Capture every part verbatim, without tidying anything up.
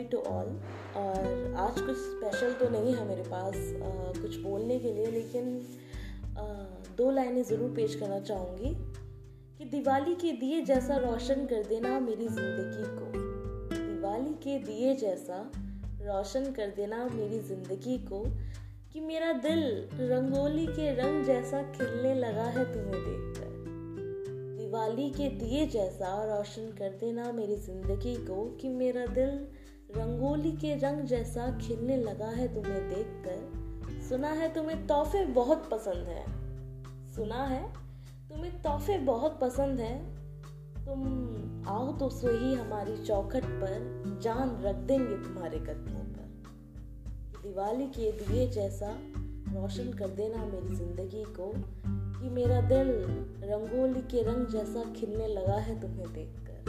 To all. और आज कुछ स्पेशल तो नहीं है मेरे पास uh, कुछ बोलने के लिए, लेकिन uh, दो लाइनें ज़रूर पेश करना चाहूँगी कि दिवाली के दिए जैसा रोशन कर देना मेरी ज़िंदगी को, दिवाली के दिए जैसा रोशन कर देना मेरी ज़िंदगी को, कि मेरा दिल रंगोली के रंग जैसा खिलने लगा है तुम्हें देखकर। दिवाली के दिए जैसा रोशन कर देना मेरी ज़िंदगी को, कि मेरा दिल रंगोली के रंग जैसा खिलने लगा है तुम्हें देखकर। सुना है तुम्हें तोहफे बहुत पसंद है, सुना है तुम्हें तोहफे बहुत पसंद है, तुम आओ तो सही हमारी चौखट पर, जान रख देंगे तुम्हारे कदमों पर। दिवाली के दिए जैसा रोशन कर देना मेरी ज़िंदगी को, कि मेरा दिल रंगोली के रंग जैसा खिलने लगा है तुम्हें देखकर।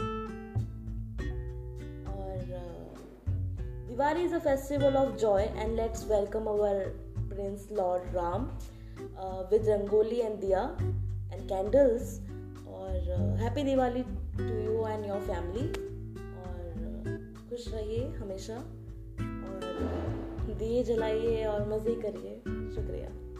और Diwali is a festival of joy and let's welcome our prince lord Ram with rangoli and diya and candles. और happy Diwali to you and your family. और खुश रहिए हमेशा, और दिए जलाइए और मज़े करिए। शुक्रिया।